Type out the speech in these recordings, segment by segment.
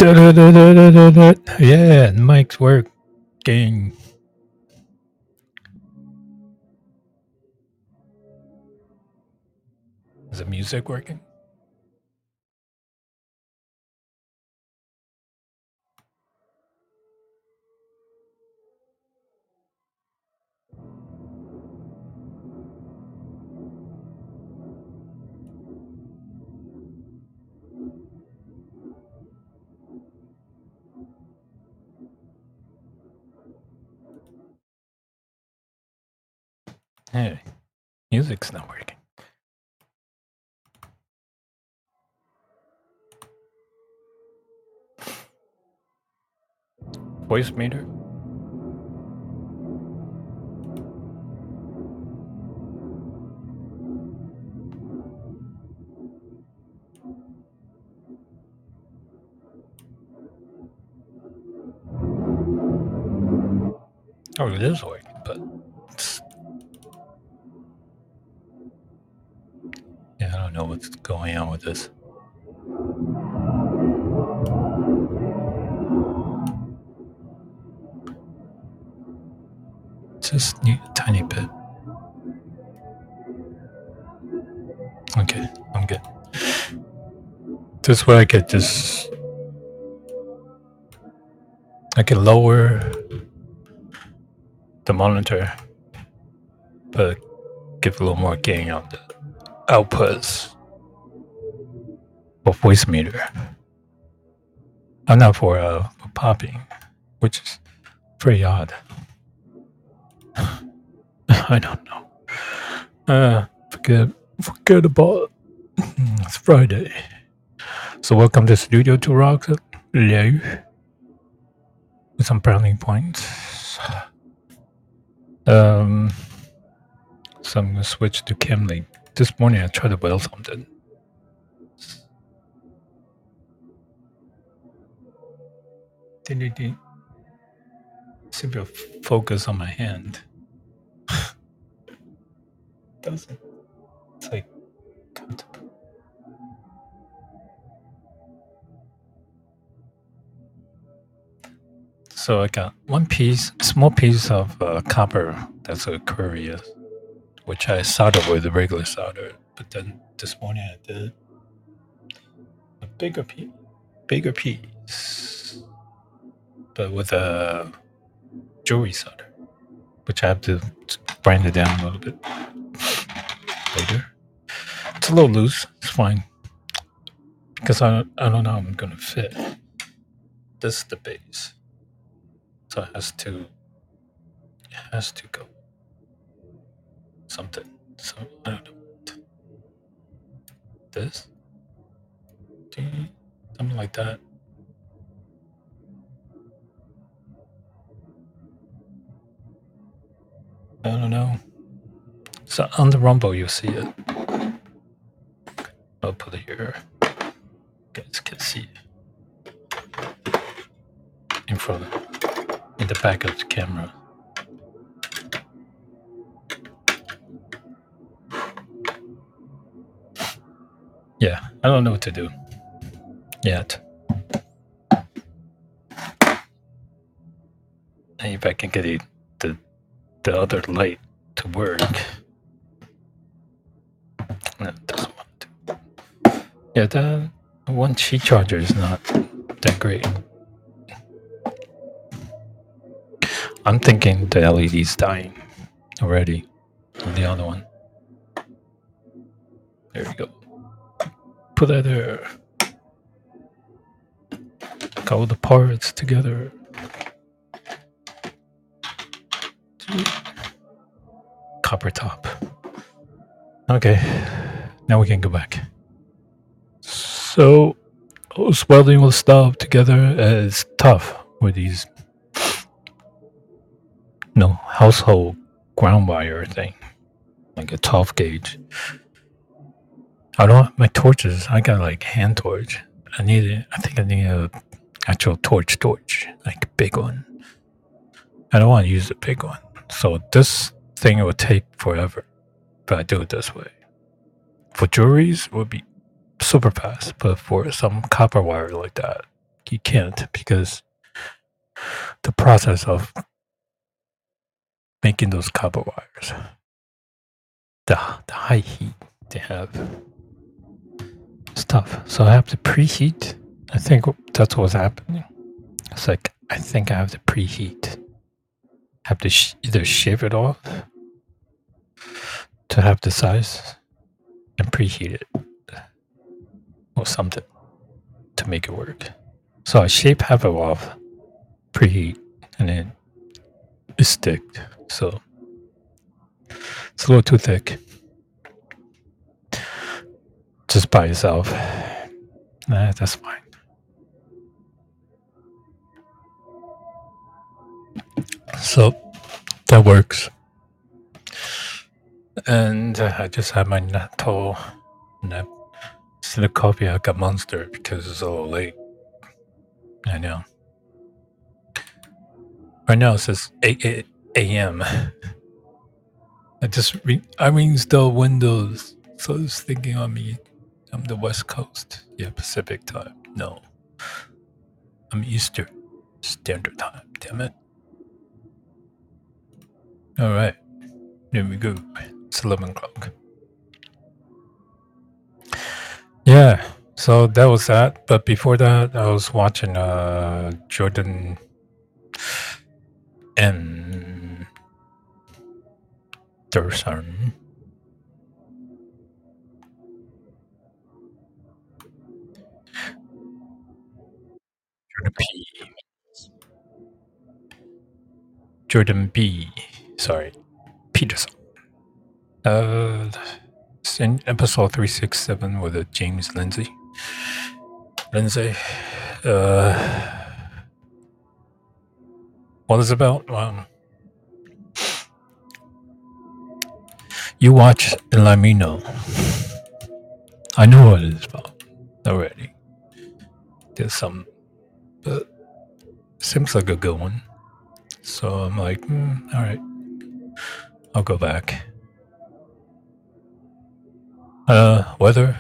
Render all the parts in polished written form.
Yeah, mic's working. Is the music working? Hey, music's not working. Voice meter? Oh, it is working, but yeah, I don't know what's going on with this. Just need a tiny bit. Okay, I'm good. This way I could just... I can lower the monitor, but give a little more gain on the outputs of voice meter. I'm not for popping, which is pretty odd. I don't know. Forget about it. It's Friday. So welcome to Studio 2 Rocks. Hello. With some browning points. So I'm gonna switch to Camlink. This morning I tried to weld something. Seem to focus on my hand. Doesn't. It's like so I got one piece, small piece of copper that's aquarius, which I soldered with a regular solder. But then this morning I did a bigger piece, but with a jewelry solder, which I have to grind it down a little bit later. It's a little loose. It's fine because I don't know how I'm gonna fit. This is the base, so it has to go something. So I don't know. This, something like that. I don't know. So on the Rumble, you'll see it. I'll put it here. You guys can see it in the back of the camera. Yeah, I don't know what to do yet. And if I can get the other light to work. No, it doesn't want to. Yeah, the one Qi charger is not that great. I'm thinking the LED's dying already on the other one. There we go. Put that there. All the parts together. Copper top. Okay, now we can go back. So, welding all the stuff together is tough with these household ground wire thing, like a 12 gauge. I don't have my torches. I got like hand torch. I think I need a actual torch, like a big one. I don't want to use the big one. So this thing will take forever if I do it this way. For jewelries, it would be super fast, but for some copper wire like that, you can't because the process of making those copper wires, the high heat they have, stuff. So I have to preheat. I think that's what's happening. It's like I think I have to preheat. Have to either shave it off to have the size and preheat it or something to make it work. So I shape half of it off, preheat, and then it's thick. So it's a little too thick. Just by itself. Nah, that's fine. So that works. And I just had my natto nap. Instead of coffee, I got Monster because it's a little late. I know. Right now it says 8 a.m. I reinstalled Windows, so it's thinking on me. I'm the West Coast. Yeah, Pacific time. No. I'm Eastern Standard Time. Damn it. All right. There we go. It's 11 o'clock. Yeah. So that was that. But before that, I was watching Jordan M. Thurston. Jordan P. Jordan B. Sorry. Peterson. It's in episode 367 with James Lindsay. What is it about? You watch and let me know. I know what it is about already. There's some, but seems like a good one. So I'm like, all right, I'll go back. Weather,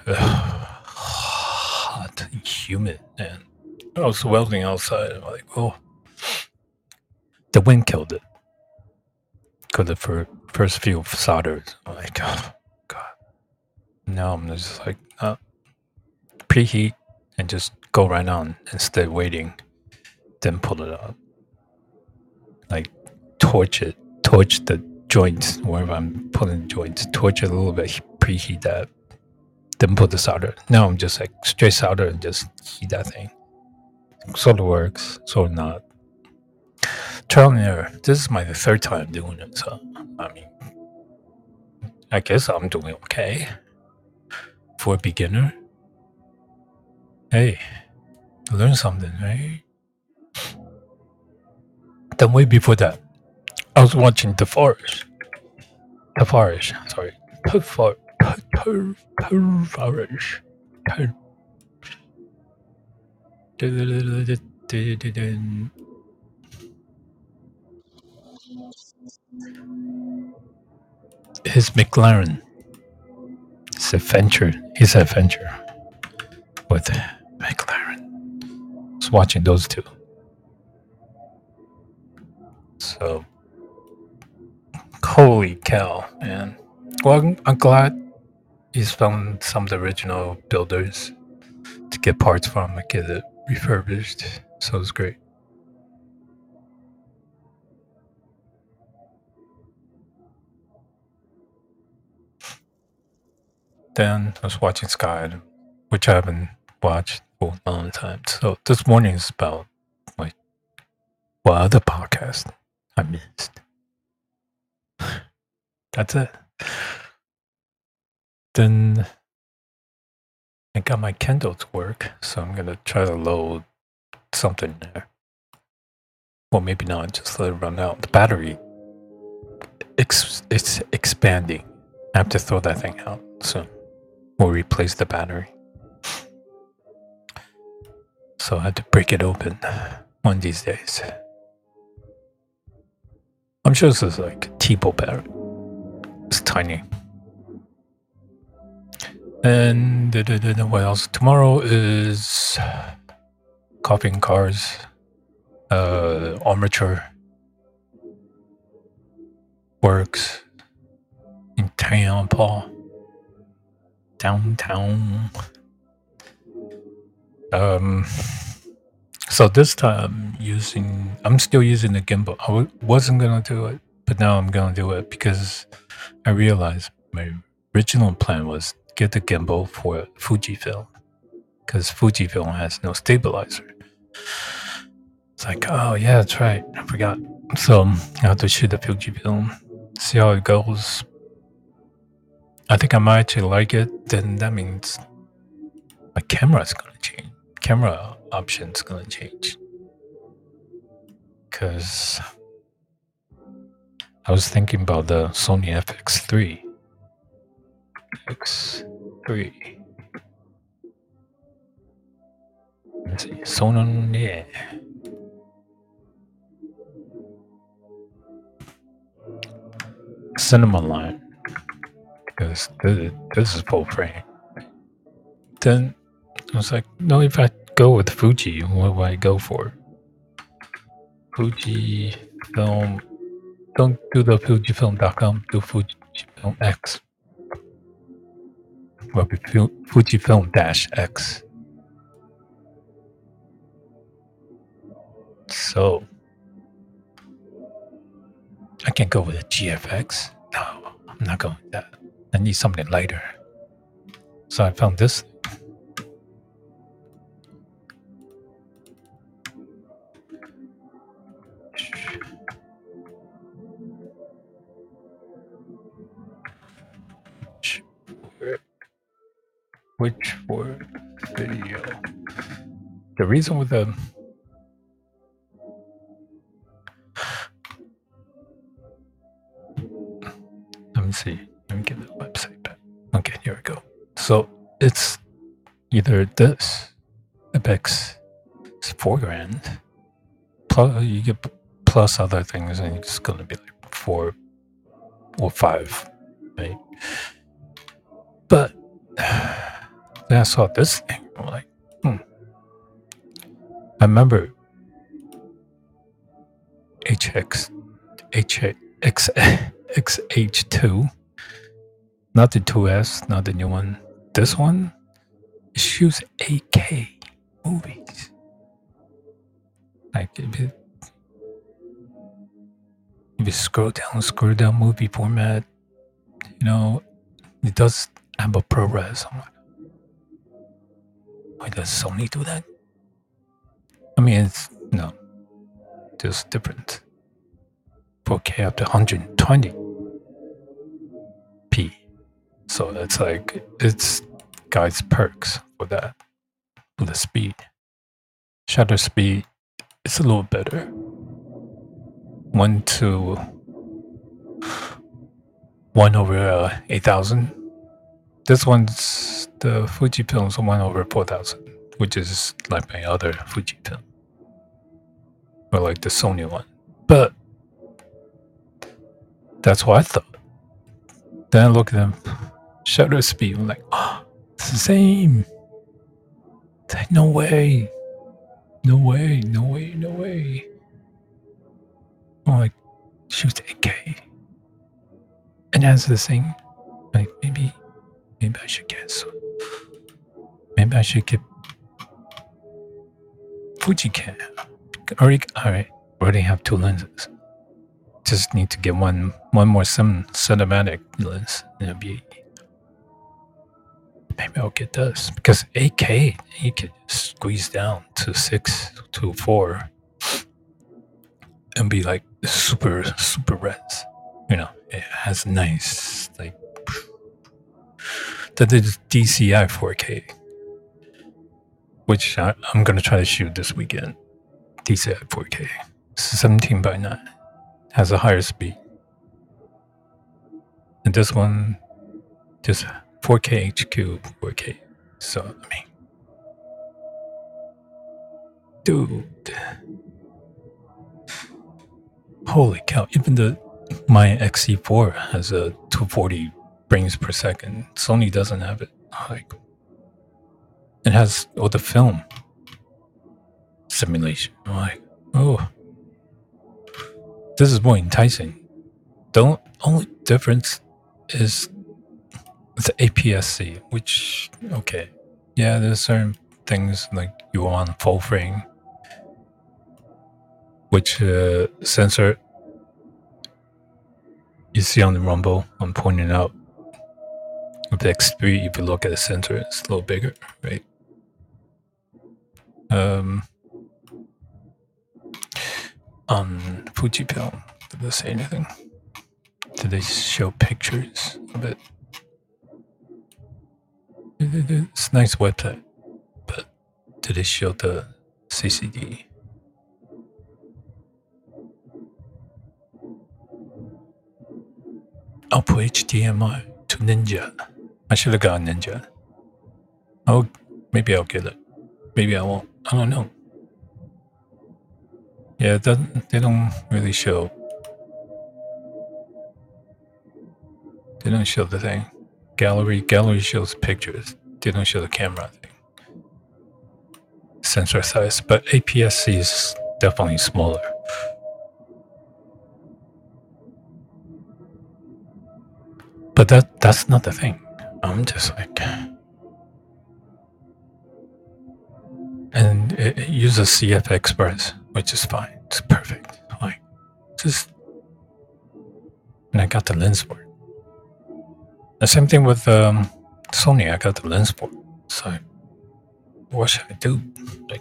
hot and humid, and I was welding outside. I'm like, oh, the wind killed it. Because the first few solders, I'm like, oh, God. Now I'm just like, preheat and just go right on instead of waiting, then pull it out. Like, torch the joints, wherever I'm pulling the joints, torch it a little bit, preheat that, then put the solder. Now I'm just like straight solder and just heat that thing. Sort of works, sort of not. Trial and error. This is my third time doing it, so I mean, I guess I'm doing okay for a beginner. Hey, learn something, right? Then way before that, I was watching The Forest. Sorry. The Forest. His McLaren. His adventure with McLaren. I was watching those two. So, holy cow, man. Well, I'm glad he's found some of the original builders to get parts from and get it refurbished. So it's great. Then I was watching Sky, which I haven't watched for a long time. So this morning is about what other podcast I missed. That's it. Then I got my Kindle to work, so I'm gonna try to load something there. Well, maybe not. Just let it run out. The battery, it's expanding. I have to throw that thing out soon. Or replace the battery. So I had to break it open one of these days. I'm sure this is like a T-Bow battery. It's tiny. And what else? Tomorrow is copying cars, armature works in Tampa, downtown. So this time I'm still using the gimbal. I wasn't gonna do it, but now I'm gonna do it because I realized my original plan was get the gimbal for Fujifilm because Fujifilm has no stabilizer. It's like, oh yeah, that's right, I forgot. So I have to shoot the Fujifilm, see how it goes. I think I might actually like it. Then that means my camera's gonna change. Camera option's gonna change. Because I was thinking about the Sony FX3. X3. Let's see. Sony. Cinema line. Because this is full frame. Then I was like, no, if I go with Fuji, what do I go for? Fujifilm. Don't do the Fujifilm.com, do Fujifilm X. Well, Fujifilm-X. So I can't go with a GFX. No, I'm not going with that. I need something lighter. So I found this. Which for video. The reason with the let me see. Let me get the website back. Okay, here we go. So it's either this Apex is $4,000 plus you get plus other things, and it's gonna be like 4 or 5, right? But then I saw this thing. I'm like, I remember XH2, not the 2S, not the new one. This one, it shoots 8K movies. Like if you scroll down movie format, it does have a ProRes. I'm like, why does Sony do that? I mean, it's just different. 4K up to 120p. So that's like, it's guys perks for that. For the speed. Shutter speed, it's a little better. 1/8,000. This one's the Fujifilm's 1/4,000, which is like my other Fujifilm. Or like the Sony one. But that's what I thought. Then I look at them, shutter speed, I'm like, it's the same. It's like, no way. I'm like, shoots 8K. And has the same. Like, maybe I should cancel. Maybe I should get Fujicam. Alright, already have 2 lenses. Just need to get one more cinematic lens. Maybe I'll get this because 8K you can squeeze down to 6 to 4 and be like super res. It has nice like the DCI 4K, which I'm gonna try to shoot this weekend. DCI 4K, 17:9, has a higher speed, and this one just 4K HQ 4K. So I mean, dude, holy cow! Even my XE4 has a 240 frames per second. Sony doesn't have it. Like, it has all the film. simulation. I'm like, oh, this is more enticing. The only difference is the APS-C, which, okay, yeah, there's certain things like you want full frame, which sensor you see on the Rumble, I'm pointing out. With the X3, if you look at the sensor, it's a little bigger, right? On Fujifilm, did they say anything? Did they show pictures of it? It's a nice website, but did they show the CCD? Output HDMI to Ninja. I should have got Ninja. Oh, maybe I'll get it. Maybe I won't. I don't know. Yeah, they don't really show. They don't show the thing. Gallery shows pictures. They don't show the camera thing. Sensor size, but APS-C is definitely smaller. But that's not the thing. I'm just like, and it uses CF Express, which is fine. It's perfect. Like, just, and I got the lens for it. The same thing with Sony. I got the lens for it. So, what should I do? Like,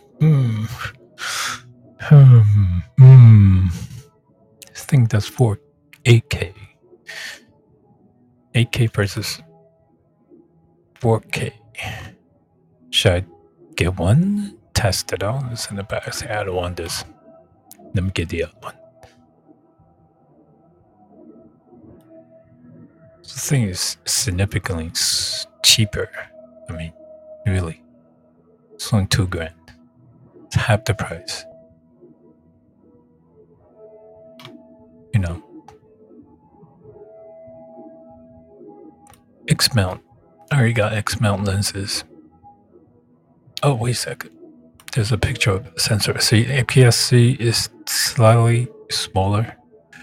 This thing does for 8K. 8K versus 4K. Should I get one? Test it out? It's in the back. Say, I don't want this. Let me get the other one. The thing is significantly cheaper. I mean, really. It's only $2,000. It's half the price. You know. X-mount. I already got X-mount lenses. Oh, wait a second. There's a picture of the sensor. See, APS-C is slightly smaller,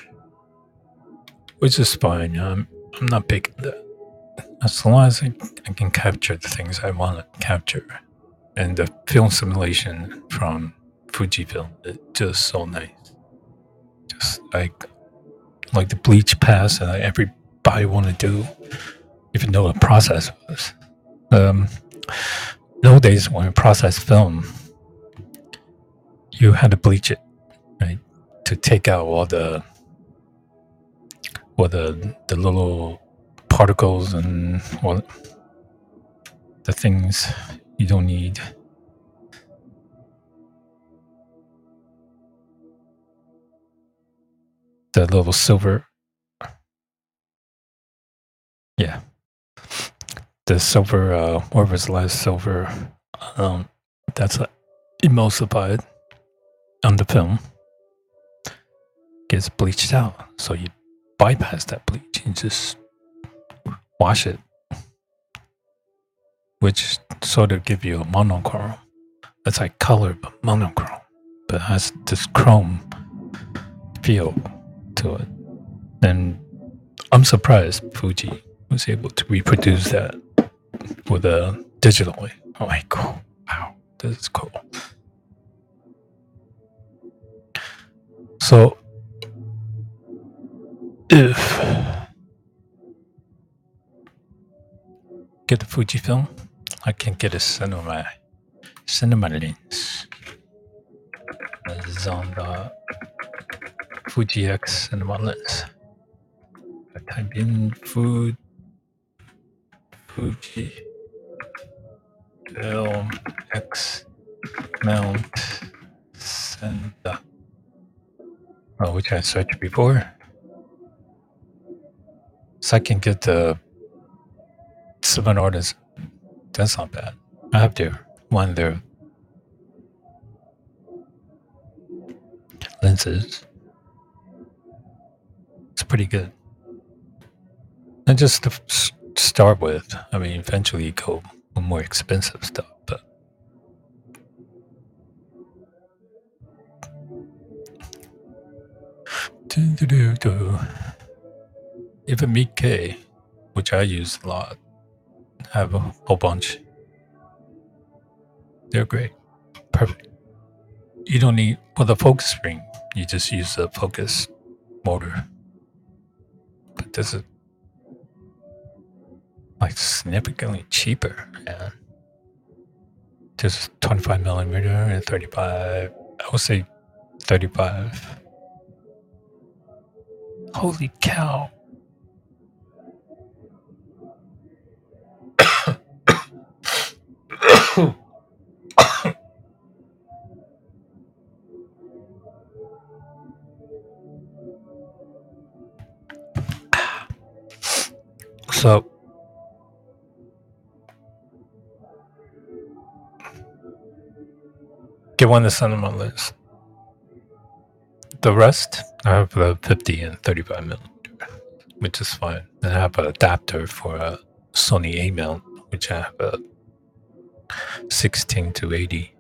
which is fine. I'm not big on that. As long as I can capture the things I want to capture. And the film simulation from Fujifilm is just so nice. Just like the bleach pass that everybody want to do, even though the process was. Nowadays, when you process film, you had to bleach it, right, to take out all the little particles and all the things you don't need. The little silver, yeah, the silver, whatever's last silver, that's emulsified on the film, gets bleached out. So you bypass that bleach and just wash it, which sort of give you a monochrome. It's like color, but monochrome, but has this chrome feel to it. And I'm surprised Fuji was able to reproduce that with a digitally. I'm like, oh, wow, this is cool. So if get the Fujifilm, I can get a cinema lens. This is on the Fuji X cinema lens. I type in Fuji film X mount center. Oh, which I searched before. So I can get the 7 orders. That's not bad. I have to one their lenses. It's pretty good. And just to start with, I mean, eventually you go with more expensive stuff, but Even Meet K, which I use a lot, have a whole bunch. They're great. Perfect. You don't need, for the focus ring, you just use the focus motor. But this is like significantly cheaper, man. This is 25 millimeter and 35. I would say 35. Holy cow. So, get one to send them on list. The rest, I have the 50 and 35 millimeter, which is fine. And I have an adapter for a Sony A mount, which I have a 16 to 80.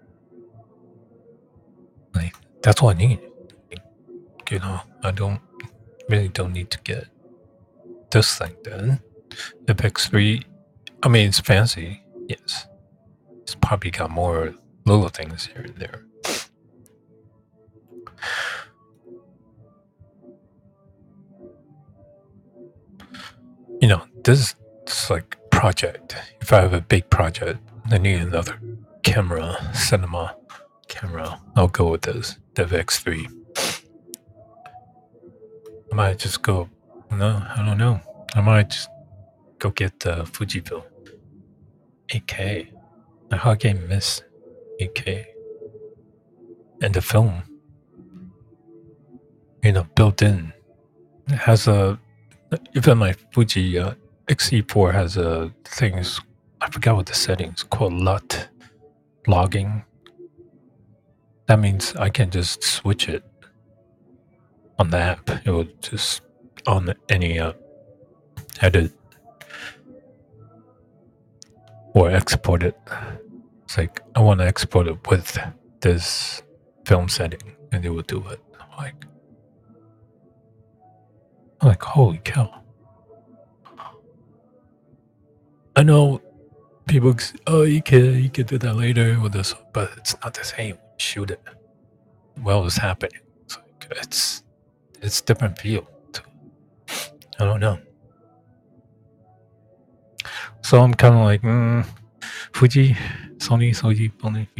Like, that's what I need. You know, I really don't need to get this thing then. The X3, I mean, it's fancy, yes. It's probably got more little things here and there. You know, this is like project. If I have a big project, I need another camera, cinema camera. I'll go with this, the X3. I might just go, no, I don't know. I might just go get the Fujifilm 8K. How can I miss 8K? And the film, you know, built in. It has a, even my Fuji X-E4 has a things, I forgot what the settings called, LUT, logging. That means I can just switch it on the app. It will just, on any edit or export it. It's like, I want to export it with this film setting, and it will do it. I'm like, holy cow. I know people, oh, you can do that later with this, but it's not the same. Shoot it while it's happening. It's like, it's different feel. I don't know. So I'm kind of like, Fuji, Sony, Fuji.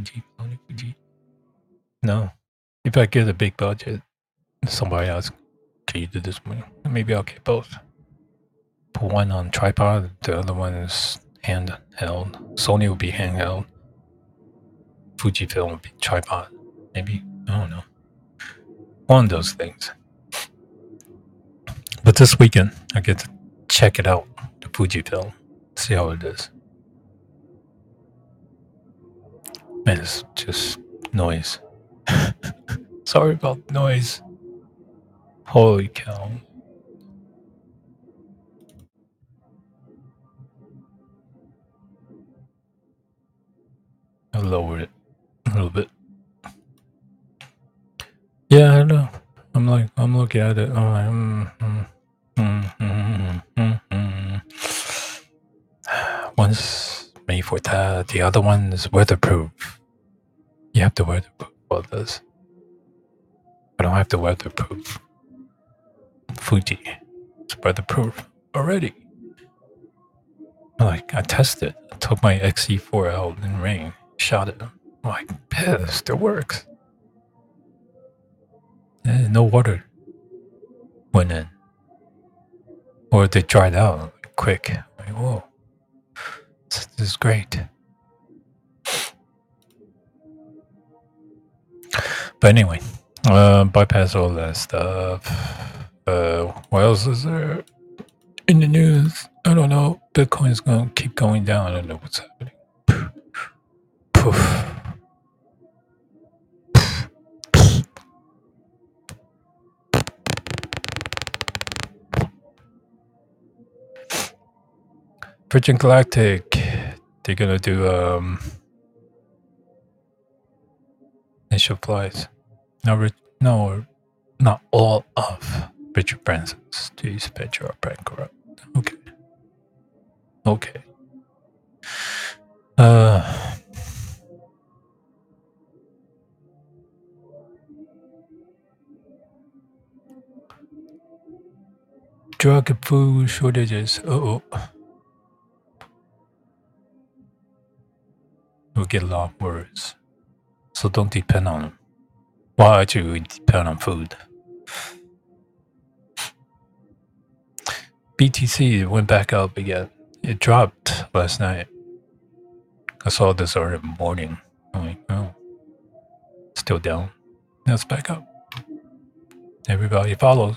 No. If I get a big budget, somebody else, can you do this one? Maybe I'll get both. Put one on tripod, the other one is handheld. Sony will be handheld. Fujifilm will be tripod. Maybe. I don't know. One of those things. But this weekend, I get to check it out, the Fujifilm. See how it is. Man, it's just noise. Sorry about noise. Holy cow. I'll lower it a little bit. Yeah, I know. I'm looking at it. One's made for that. The other one is weatherproof. You have to weatherproof all this. I don't have to weatherproof. Fuji. It's weatherproof already. Like, I tested. I took my X-E4 out in rain, shot it. I'm like, pissed, it works. No water went in. Or they dried out quick. Like, whoa. This is great. But anyway, bypass all that stuff. What else is there in the news? I don't know. Bitcoin's going to keep going down. I don't know what's happening. Poof. Virgin Galactic, they're gonna do initial flights. No, Not all of Richard Branson's D's picture are bankrupt. Okay. Okay. Drug and food shortages. Uh-oh. Will get a lot worse. So don't depend on them. Well, actually, we depend on food. BTC went back up again. It dropped last night. I saw this early in the morning. I'm like, oh, still down. Now it's back up. Everybody follows.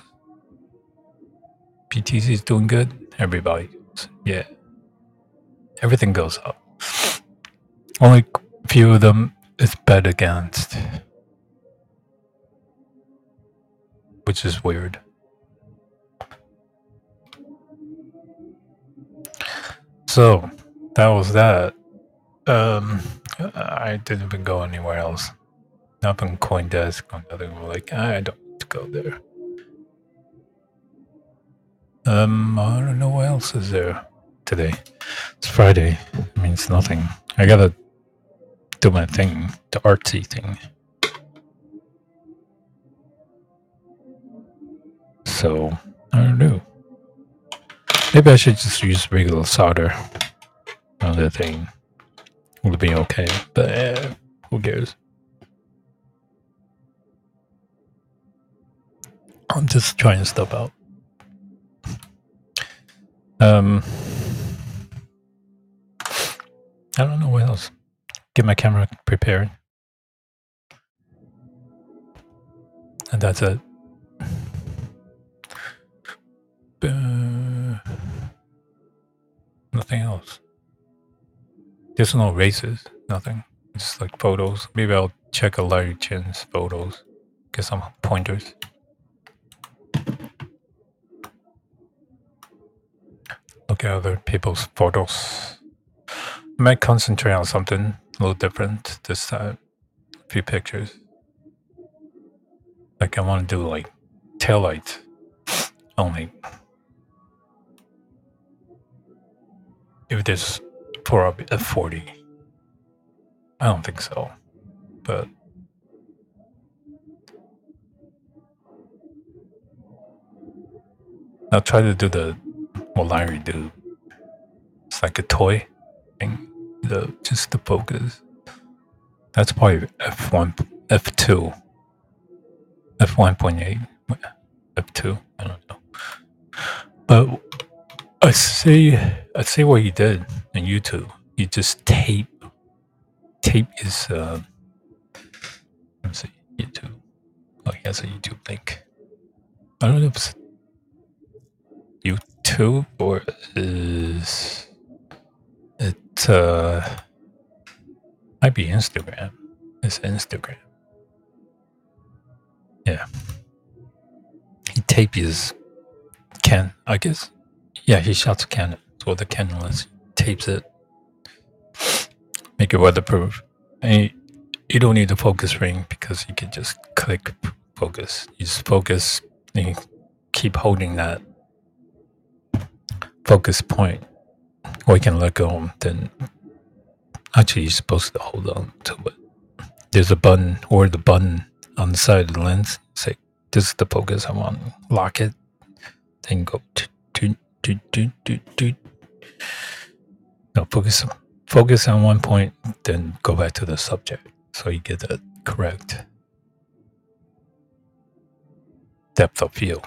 BTC is doing good. Everybody goes. Yeah. Everything goes up. Only a few of them is bet against, which is weird. So that was that. I didn't even go anywhere else. Not on CoinDesk. Nothing like I don't need to go there. I don't know what else is there today. It's Friday. It means nothing. I gotta do my thing, the artsy thing. So I don't know. Maybe I should just use regular solder on the thing. Will be okay, but who cares? I'm just trying stuff out. I don't know what else. Get my camera prepared, and that's it. Nothing else. There's no races. Nothing. Just like photos. Maybe I'll check a Larry Chen's photos. Get some pointers. Look at other people's photos. I might concentrate on something a little different this time. A few pictures. Like I want to do like taillight only. If there's for a F40. I don't think so. But I'll try to do what Larry do. It's like a toy thing. Just the focus. That's probably F1, F2, F1.8, F2. I don't know. But I see what he did on YouTube. He just tape his. Let me see YouTube. Oh, he has a YouTube link. I don't know if it's YouTube or is it might be Instagram. It's Instagram. Yeah. He taped his I guess. Yeah, he shoots Canon. So the Canon lens tapes it. Make it weatherproof. And you don't need a focus ring because you can just click focus. You just focus and you keep holding that focus point. Or you can let go. Then actually you're supposed to hold on to it. There's a button or the button on the side of the lens. Say, this is the focus I want. Lock it. Then go. No, focus on one point, then go back to the subject. So you get the correct depth of field.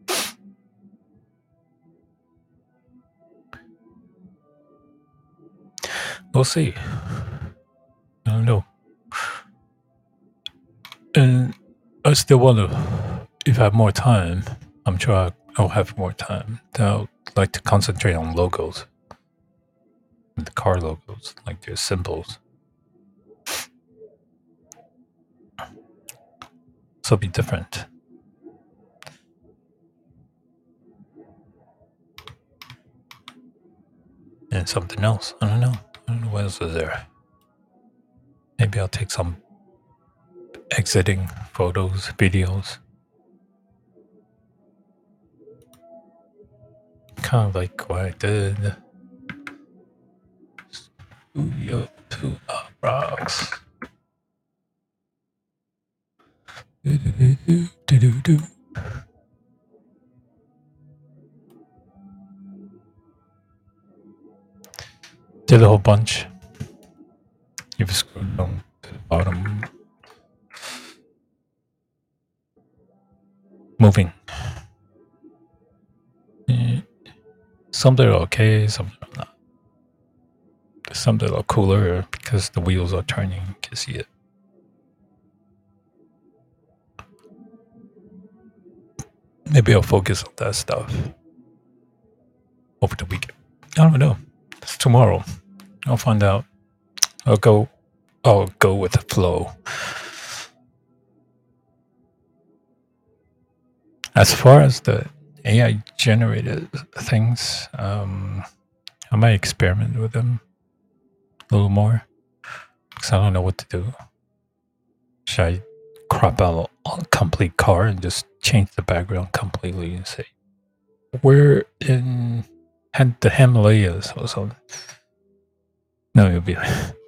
We'll see. I don't know. And I still want to, if I have more time, I'm sure I'll have more time. I'd like to concentrate on logos. The car logos, like their symbols. So it'll be different. And something else. I don't know what else is there. Maybe I'll take some exiting photos, videos. kind of like what I did. Studio 2 rocks. Do. Did a whole bunch. You've scrolled down to the bottom. Moving. Some that are okay, some that are not. Some that are cooler because the wheels are turning. You can see it. Maybe I'll focus on that stuff over the weekend. I don't know. It's tomorrow. I'll find out. I'll go with the flow. As far as the AI generated things, I might experiment with them a little more because I don't know what to do. Should I crop out a complete car and just change the background completely and say we're in the Himalayas or something? No, it would be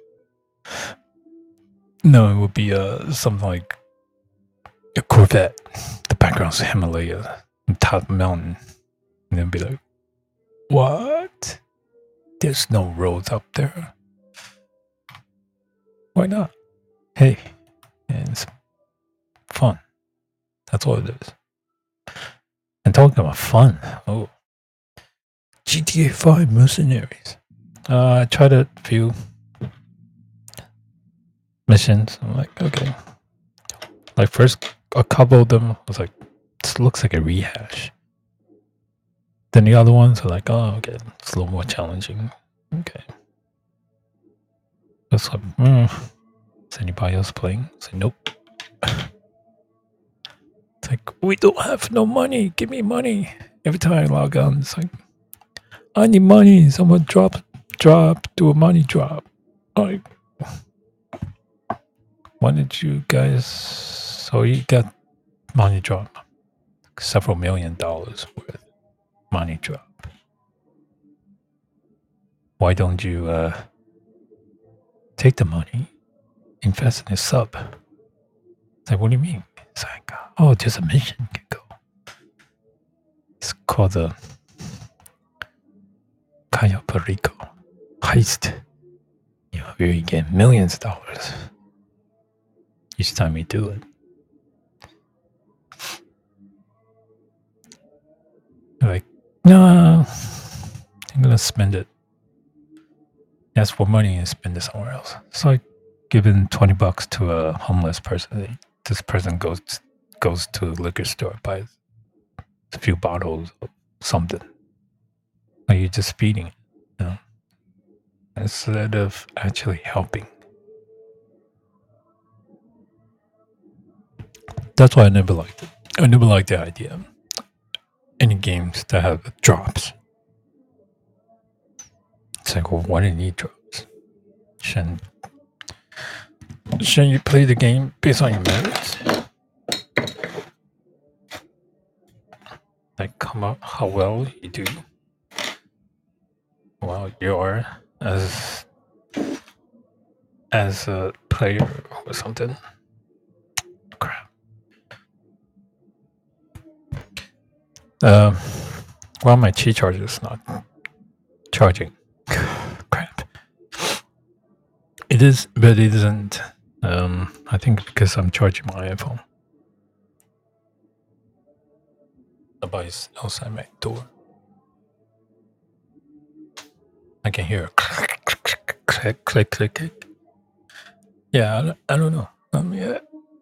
something like a Corvette. The background's Himalaya, top mountain, and then be like, what? There's no roads up there. Why not? Hey, it's fun. That's all it is. And talking about fun, GTA 5 Mercenaries. I tried a few missions. I'm like, okay. Like first, a couple of them was like, this looks like a rehash. Then the other ones are like, oh, okay, it's a little more challenging. Okay. It's like, is anybody else playing? I say, nope. It's like, we don't have no money. Give me money. Every time I log on, it's like, I need money. Someone do a money drop. Like, why did you guys? So you got money drop, several $1 million worth money drop. Why don't you take the money, invest in a sub? It's like, what do you mean? It's like, oh, just a mission can go. It's called the Cayo Perico heist. You know, where you get millions of dollars each time you do it. Like, no, I'm gonna spend it. Ask for money and spend it somewhere else. It's like giving $20 to a homeless person. This person goes to the liquor store, buys a few bottles of something. Like you're just feeding it, you know, instead of actually helping. That's why I never liked it. I never liked the idea. Any games that have drops. It's like, well, why do you need drops? Shouldn't you play the game based on your merits? Like how well you do. Well, you are as a player or something. Crap. Well, my Qi charger is not charging. Crap. It is, but it isn't. I think because I'm charging my iPhone. Nobody's outside my door. I can hear a click, click, click, click. Yeah, I don't know. Yeah.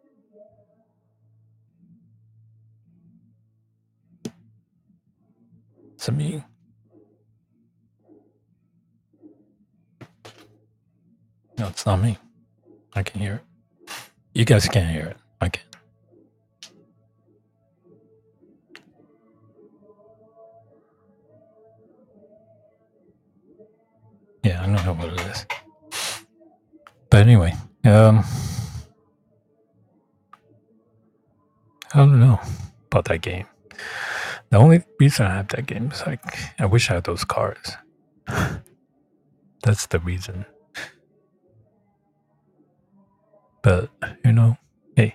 It's me. No, it's not me. I can hear it. You guys can't hear it. I can. Yeah, I don't know what it is. But anyway, I don't know about that game. The only reason I have that game is like I wish I had those cars. That's the reason. But hey,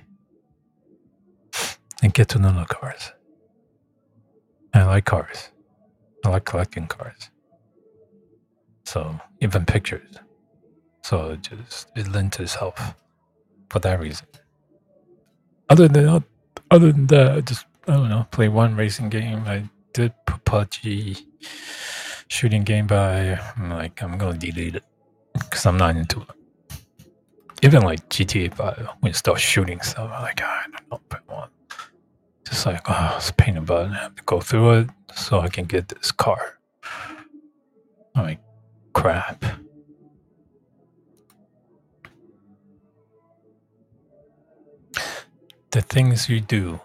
I get to know the cars. I like cars. I like collecting cars. So even pictures. So it lends itself for that reason. Other than that, I don't know, play one racing game. I did PUBG shooting game, but I'm gonna delete it because I'm not into it. Even like GTA 5, when you start shooting stuff, I'm like, I don't know if I want. Just like, it's a pain in the butt. I have to go through it so I can get this car. I'm like, crap. The things you do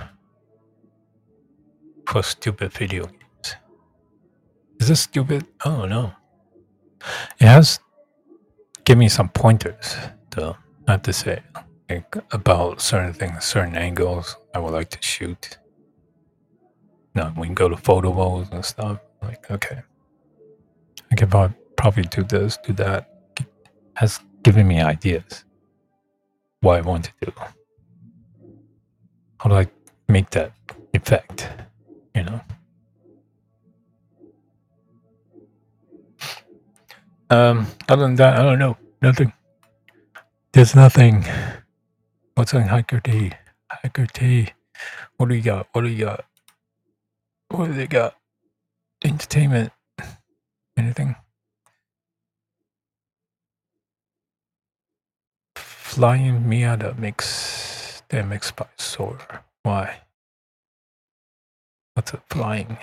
for stupid video games. Is this stupid? I don't know. It has given me some pointers, though, I have to say, like, about certain things, certain angles I would like to shoot. Now, we can go to photo modes and stuff. Like, okay, I can probably do this, do that. Has given me ideas what I want to do. How do I make that effect? Other than that, I don't know. Nothing. There's nothing. What's on Hiker T? Hiker T. What do you got? What do they got? Entertainment. Anything? Flying Miata mix. The MX-5 Soar. Why? What's it flying?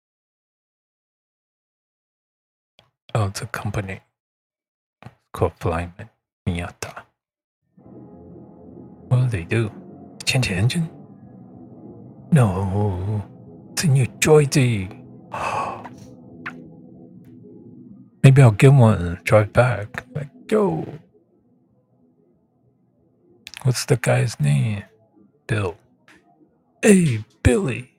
Oh, it's a company called Flying Miata. What do they do? Change the engine? No. It's a new Joy-Z. Maybe I'll get one and drive back. Like, yo. What's the guy's name? Bill. Hey, Billy.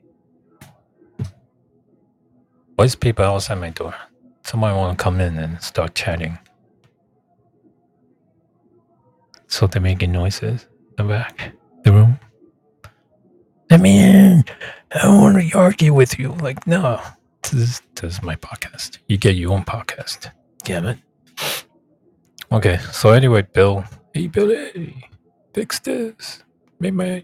Why is people outside my door? Somebody want to come in and start chatting. So they're making noises in the back the room. Let me in. I don't want to argue with you. Like, no. This is my podcast. You get your own podcast. Damn it. Okay, so anyway, Bill. Hey, Billy. Fix this. Make my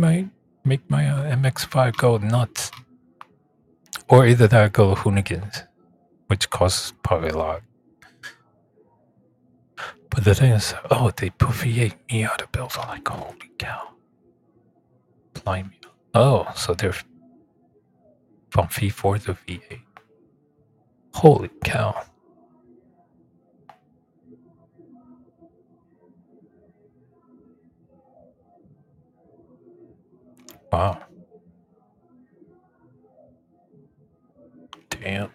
MX-5 go nuts. Or either that go Hoonigans, which costs probably a lot. But the thing is, they put V8 Miata builds. I'm like, holy cow. Blimey. Oh, so they're from V4 to V8. Holy cow. Wow. Damn.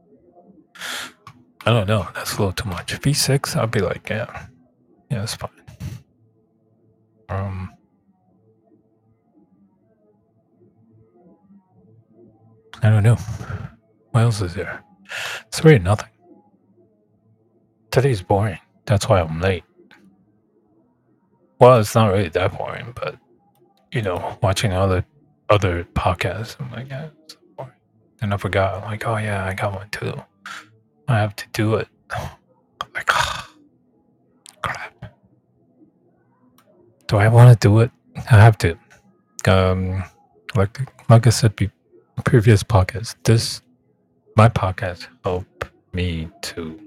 I don't know. That's a little too much. V6, I'll be like, yeah, that's fine. I don't know. What else is there? It's really nothing. Today's boring. That's why I'm late. Well, it's not really that boring, but watching other podcasts, I'm like, yeah, it's so boring. And I forgot. I'm like, oh yeah, I got one too. I have to do it. Like, crap. Do I want to do it? I have to. Like I said, previous podcast. My podcast helped me to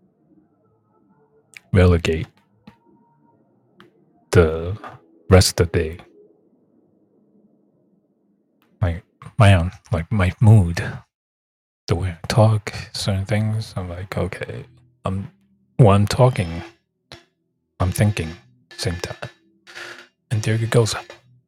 relegate the rest of the day. My mood, the way I talk, certain things. I'm like, okay, when I'm talking, I'm thinking same time. And there it goes.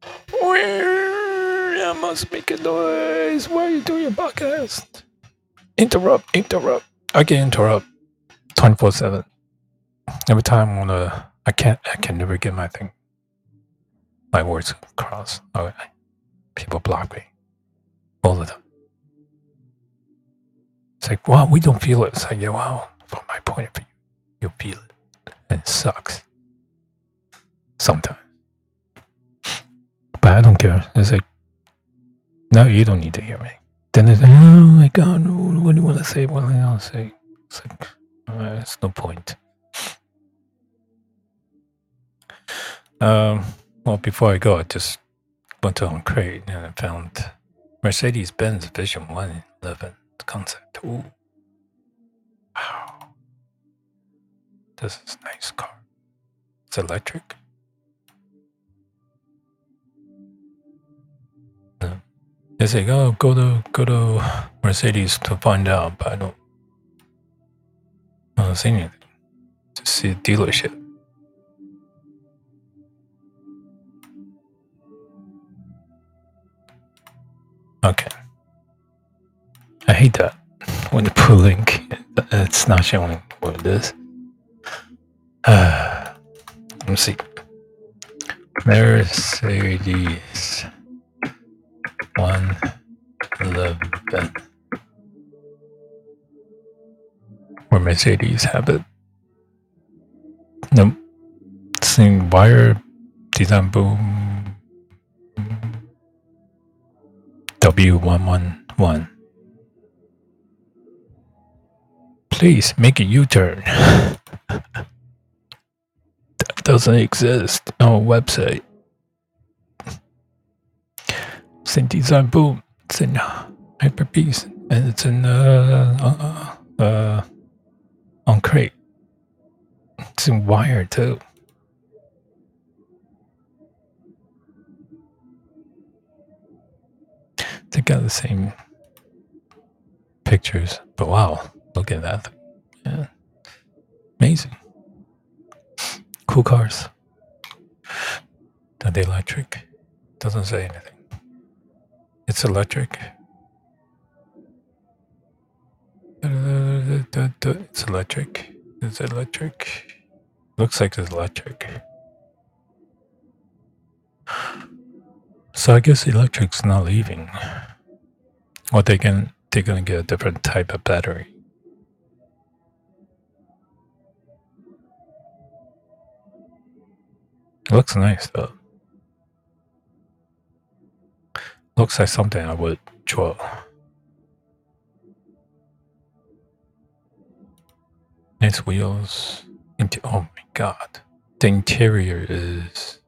I must make a noise. Why are you doing a podcast? Interrupt. I can interrupt 24/7. Every time I can never get my words across. Okay. People block me all the time. It's like, wow, we don't feel it. It's like, yeah, wow, from my point of view, you'll feel it. And it sucks. Sometimes. But I don't care. It's like, no, you don't need to hear me. Then it's like, oh my God, what do you want to say? What do you want to say? It's like, it's no point. Well, before I go, I just went to OnCrate and I found Mercedes-Benz Vision 111 concept. Ooh. Wow. This is a nice car. It's electric. They say, oh, go to Mercedes to find out, but I don't see anything. Just see a dealership. Okay. I hate that. When you put a link, it's not showing what it is. Let me see. Mercedes 111. Or Mercedes have it. Nope. Same wire design boom. W111. Please make a U-turn. That doesn't exist on our website. It's in design boom. It's in Hyperbeast, and it's in OnCrate. It's in Wire too. They got the same pictures, but wow, look at that. Yeah. Amazing. Cool cars. Are they electric? Doesn't say anything. It's electric. It's electric. Is it electric? Looks like it's electric. So I guess electric's not leaving. Or they're gonna get a different type of battery. It looks nice though. Looks like something I would draw. Nice wheels. Oh my God. The interior is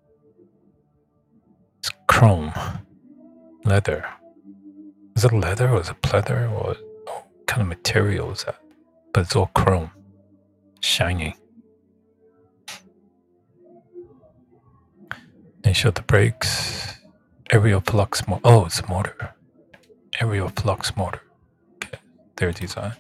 chrome. Leather. Is it leather or is it pleather? Or what kind of material is that? But it's all chrome. Shiny. They show the brakes. Aerial flux motor. Oh, it's a motor. Aerial flux motor. Okay, their design.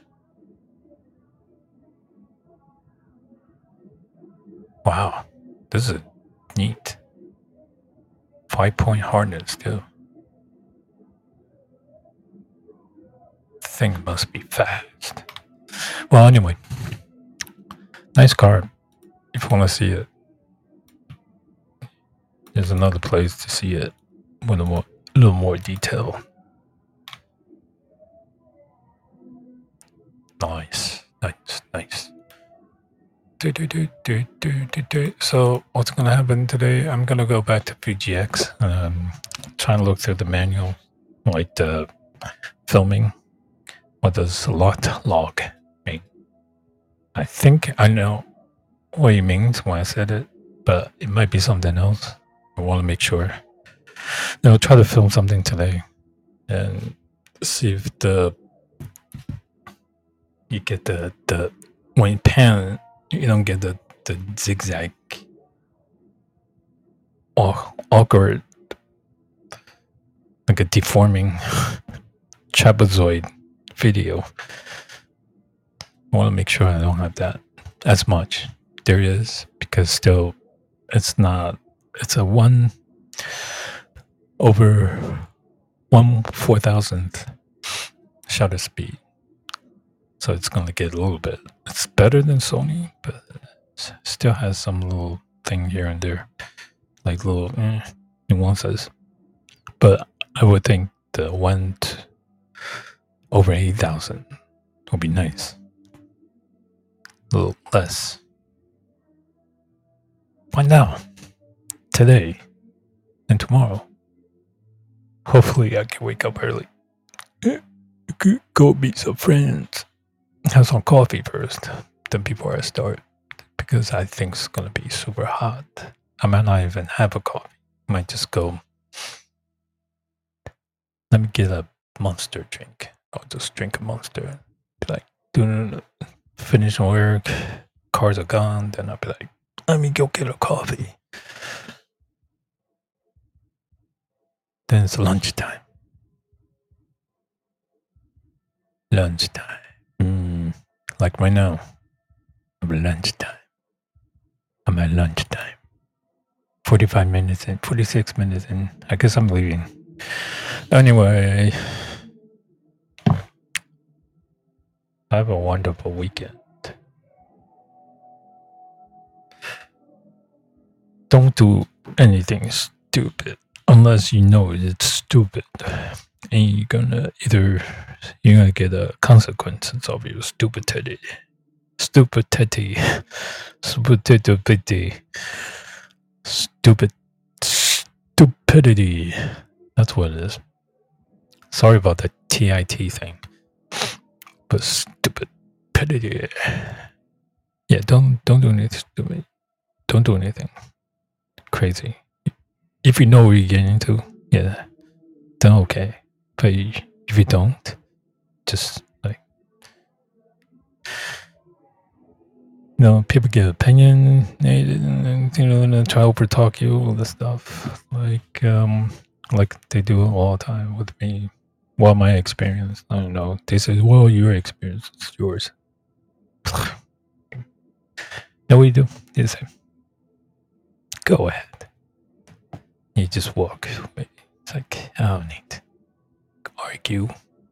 Wow, this is neat. 5-point harness too. Thing must be fast. Well, anyway, nice car. If you want to see it, there's another place to see it with a little more detail. Nice. So what's gonna happen today? I'm gonna go back to PGX. Trying to look through the manual, like the filming. What does lot log mean? I think I know what it means when I said it, but it might be something else. I want to make sure. I'll try to film something today and see if you get the when you pan, you don't get the zigzag or awkward, like a deforming trapezoid video. I want to make sure I don't have that as much. There is, because still it's a 1/4,000th shutter speed. So it's going to get a little bit. It's better than Sony, but it still has some little thing here and there, like little nuances. But I would think the 1/8,000 It'll be nice. A little less. Find out today and tomorrow. Hopefully, I can wake up early. Go meet some friends. Have some coffee first, then before I start, because I think it's gonna be super hot. I might not even have a coffee. I might just go. Let me get a Monster drink. I'll just drink a Monster. Be like, finish work, cars are gone. Then I'll be like, let me go get a coffee. Then it's lunchtime. Like right now, I'm lunchtime. I'm at lunchtime. 45 minutes in, 46 minutes in. I guess I'm leaving. Anyway, have a wonderful weekend. Don't do anything stupid unless you know it's stupid. And you're gonna get the consequences of your stupidity. Stupidity. That's what it is. Sorry about the TIT thing. But stupidity. Yeah, don't do anything stupid. Don't do anything crazy. If you know what you're getting into, yeah, then okay. But if you don't, just like, people get opinionated and try to over talk you, all this stuff. Like they do all the time with me. Well, my experience, I don't know. They say, well, your experience is yours. No, we do. They say, go ahead. You just walk away. It's like, I don't need to argue.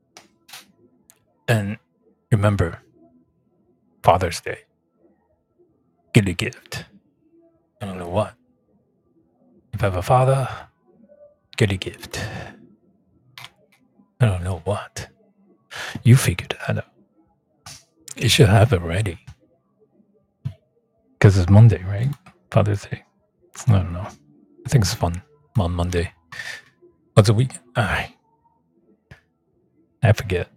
And remember, Father's Day. Get a gift. I don't know what. If I have a father, get a gift. I don't know what. You figured that out. You should have it ready. Because it's Monday, right? Father's Day. I don't know. I think it's fun on Monday. What's a weekend? I forget.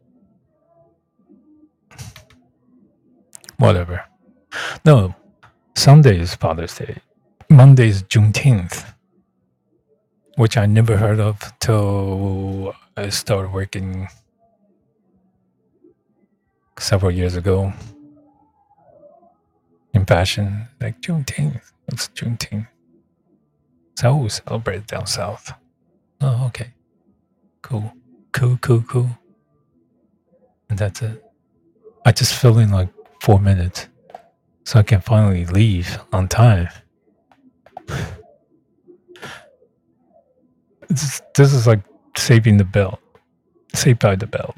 Whatever. No, Sunday is Father's Day. Monday is Juneteenth, which I never heard of till I started working several years ago in fashion. Like Juneteenth. What's Juneteenth? So we celebrate down south. Oh, okay. Cool. And that's it. I just fill in like 4 minutes so I can finally leave on time. This is like saving the bell. Saved by the Bell.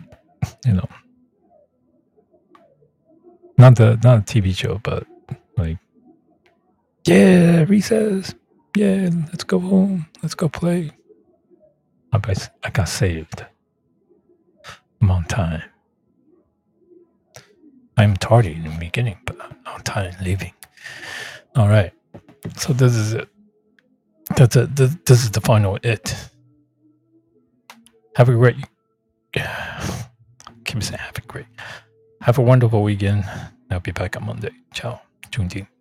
Not a TV show, but like, yeah, recess. Yeah, let's go home. Let's go play. I got saved. I'm on time. I'm tardy in the beginning, but I'm on time leaving. All right. So this is it. That's it. This is the final it. Have a great. Keep saying have a great. Have a wonderful weekend. I'll be back on Monday. Ciao. Juneteenth.